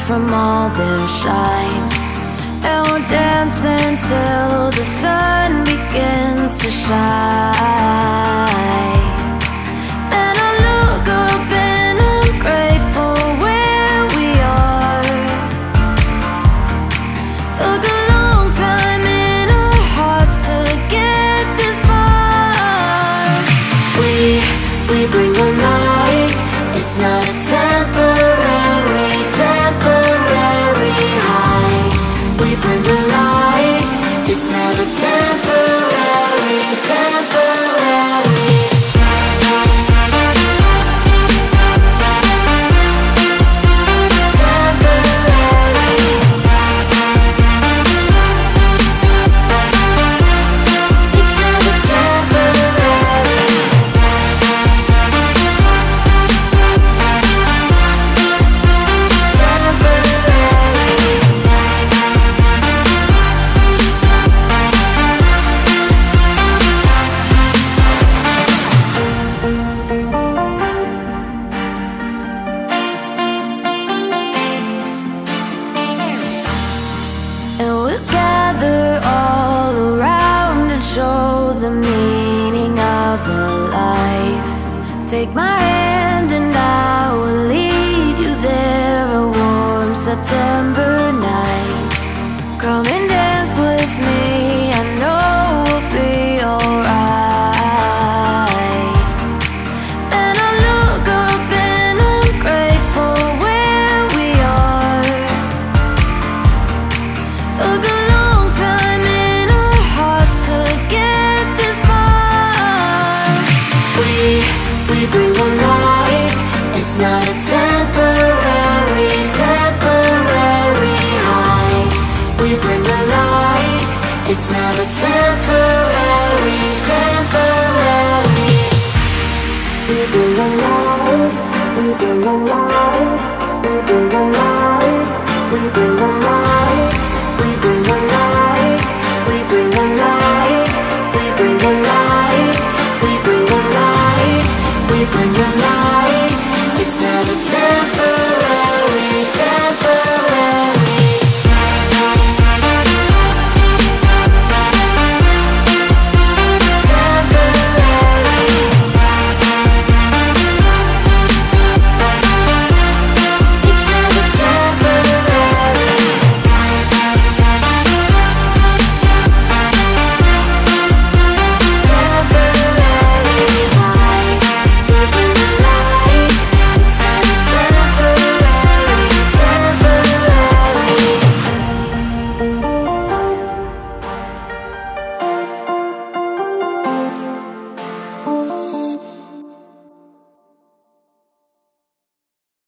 from all their shine, and we'll dance until the sun begins to shine. And I look up and I'm grateful where we are. Took a long time in our hearts to get this far. We bring the light. It's not a temporary high. We bring the light. It's never temporary. And we'll gather all around and show the meaning of a life. Take my hand and I will lead you there, a warm September night. Come and dance with me, I know we'll be alright. And I look up and I'm grateful where we are. Took a long time in our hearts to get this far. We bring the light. It's not a temporary high. We bring the light. It's never temporary. We bring the light. We bring the light.